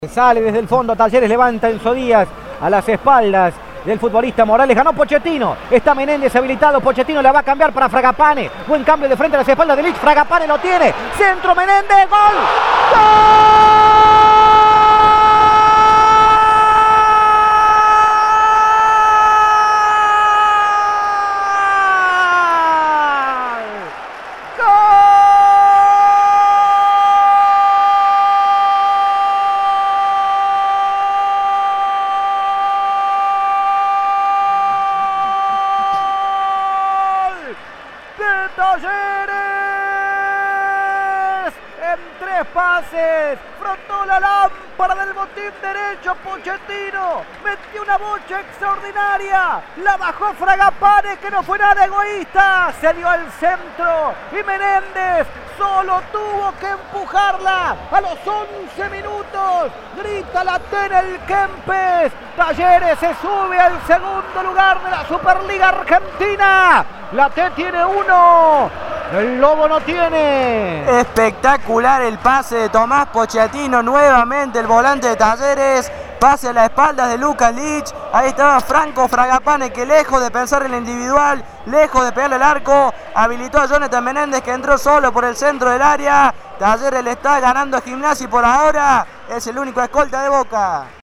Sale desde el fondo, Talleres levanta Enzo Díaz a las espaldas del futbolista Morales. Ganó Pochettino, está Menéndez habilitado, Pochettino la va a cambiar para Fragapane. Buen cambio de frente a las espaldas de Lich, Fragapane lo tiene. Centro Menéndez, gol. ¡Gol! Talleres en 3 pases, frotó la lámpara del botín derecho Pochettino, metió una bocha extraordinaria, la bajó Fragapane, que no fue nada egoísta, se dio al centro y Menéndez solo tuvo que empujarla a los 11 minutos, grita la T en el Kempes. Talleres se sube al segundo lugar de la Superliga Argentina. La T tiene 1, el Lobo no tiene. Espectacular el pase de Tomás Pochettino, nuevamente el volante de Talleres, pase a la espalda de Lucas Lich. Ahí estaba Franco Fragapane, que lejos de pensar en la individual, lejos de pegarle al arco, habilitó a Jonathan Menéndez, que entró solo por el centro del área. Talleres le está ganando a Gimnasia y por ahora es el único escolta de Boca.